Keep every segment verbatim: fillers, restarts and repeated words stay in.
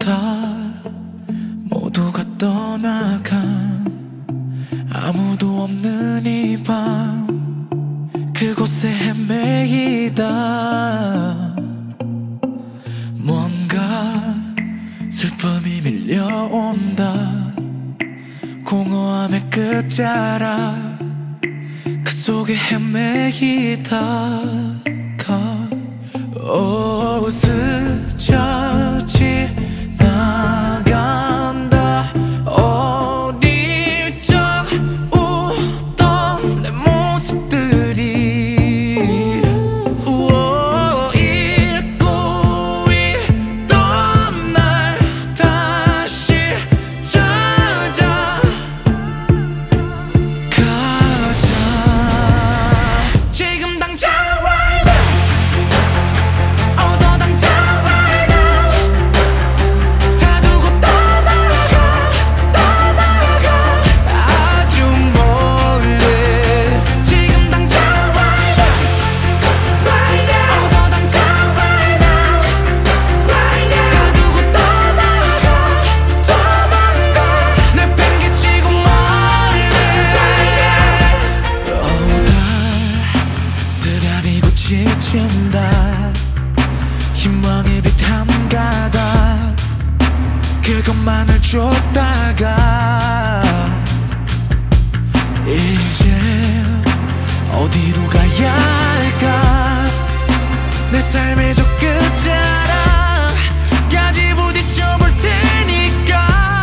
다 모두가 떠나간 아무도 없는 이 밤 그곳에 헤매이다 뭔가 슬픔이 밀려온다 공허함의 끝자락 그 속에 헤매이다 오 스쳐 지나간다 어릴 적 웃던 내 모습들이 우오 잊고 있던 날 다시 찾아 가자 지금 당장 right now 어서 당장 right now 다 두고 떠나가 떠나가 아주 멀리 지금 당장 right now right now 어서 당장 right now right now 다 두고 떠나가 도망가 내팽개치고 멀리 오다 쓰라리고 지친다 희망의 빛 한 가닥 그것만을 쫓다가 이제 어디로 가야 할까 내 삶의 저 끝자락까지 부딪혀 볼 테니까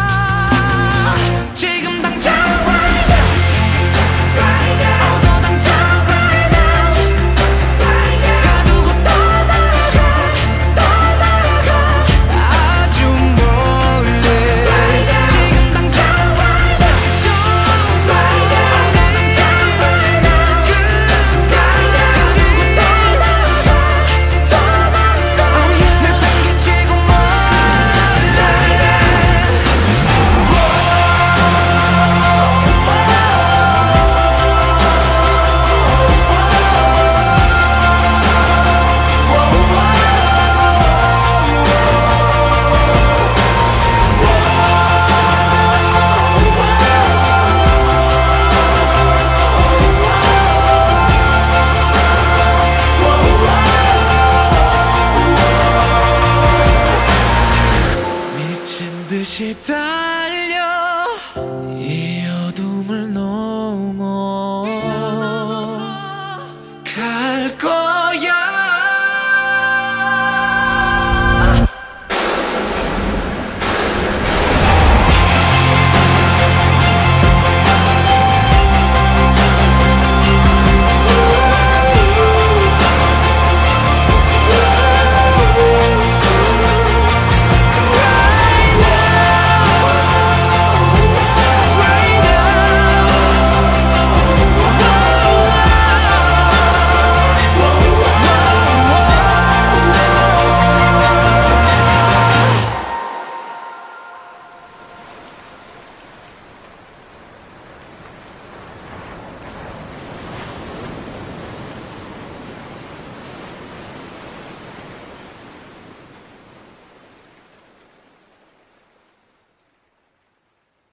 지금 당장 right now right now 어서 당장 right now right now 다 두고 떠나가 떠나가 아주 멀리 right now 지금 당장 right now so right now 어서 당장 right now right now 다 두고 떠나가 도망가 oh yeah 내팽개치고 멀리 미친 듯이 다